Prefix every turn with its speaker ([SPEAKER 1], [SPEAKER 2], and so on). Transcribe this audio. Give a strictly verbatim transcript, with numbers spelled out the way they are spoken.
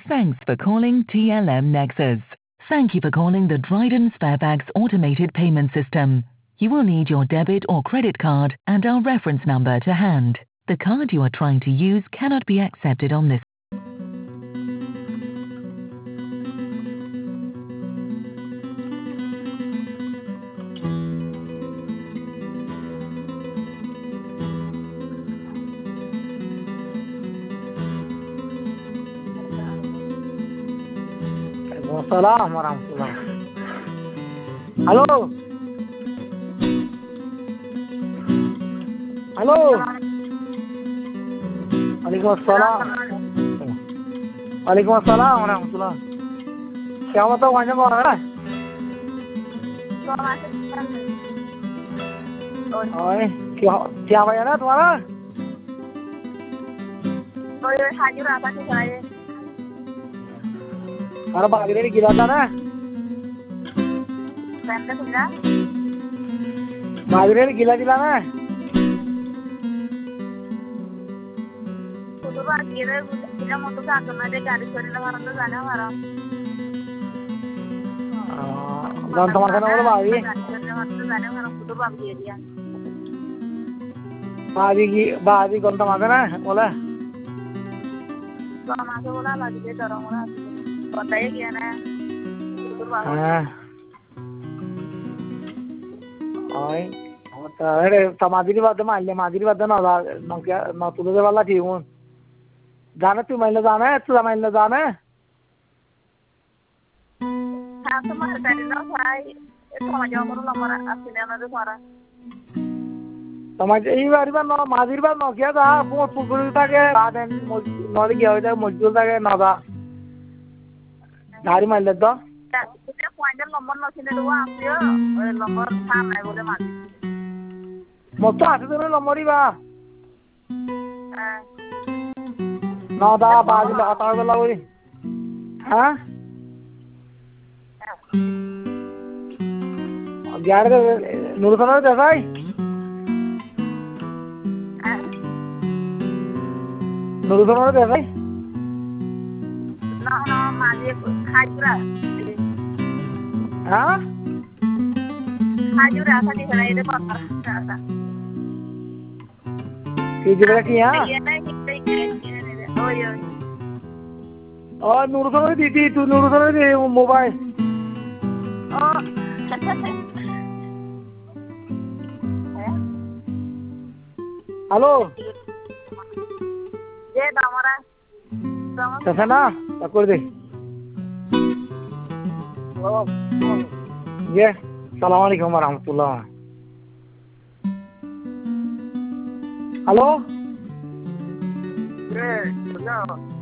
[SPEAKER 1] Thanks for calling T L M Nexus. Thank you for calling the Dryden Sparebags automated payment system. You will need your debit or credit card and our reference number to hand. The card you are trying to use cannot be accepted on this.
[SPEAKER 2] Waalaikumsalam warahmatullah. Halo. Halo. Waalaikumsalam. Waalaikumsalam warahmatullah. Siapa tuh wajah orang? Oi, siapa ya na तुम्हारा?
[SPEAKER 3] तो ये हाजिर आता है सारे
[SPEAKER 2] हमारा बागेरे गिरा था ना
[SPEAKER 3] पहले सुना
[SPEAKER 2] बागेरे गिला दिला ना
[SPEAKER 3] तो तो बागेरे गिला मोटो का तो ना दे गाड़ी चोरी ना मारन तो जाना मारा
[SPEAKER 2] गांव तुम्हारा ना बोलो बागी
[SPEAKER 3] तो जाने मारा तो बागेरिया
[SPEAKER 2] बागी की बागी कौन तुम्हारा ना बोला
[SPEAKER 3] तो हमारे बोला बागेरे डरो मोरा बताइए क्या ना
[SPEAKER 2] हाँ ओए तो अरे समाधि बात में आइए समाधि बात ना ना क्या ना तुझे वाला ठीक हूँ जाना तू महिला जाना है तू महिला जाना है
[SPEAKER 3] हाँ तो मार कर ना भाई तो हम जाओ करो लमरा असली ना तो सारा
[SPEAKER 2] समाज ये बारी बार ना मादिर बार ना क्या था वो पुकुल था के बाद में नॉलेज क्या होता है मजदूर था के ना था धारी महिला तो
[SPEAKER 3] तो फाइनल नंबर ना सीने तो आप यो नंबर था मैं बोले मार
[SPEAKER 2] मोटा आते तो लंबरी बा ना था बाद में लगातार वाला वही हाँ ग्यारह नूर सना जैसा ही नूर सना जैसा ही
[SPEAKER 3] ना ना मालिए हाजिरा
[SPEAKER 2] हाँ
[SPEAKER 3] हाजिरा था नहीं खड़ा ये तो पत्थर था
[SPEAKER 2] किधर किया
[SPEAKER 3] ये ना हिंदी के लिए ओयो
[SPEAKER 2] और नूर सना दीदी तू नूर सना दे मोबाइल
[SPEAKER 3] ओ
[SPEAKER 2] हेलो
[SPEAKER 3] ये दामरा
[SPEAKER 2] कैसा ना तकुर दे ये सलाम अलैकुम वरहमतुल्लाह हेलो
[SPEAKER 3] ये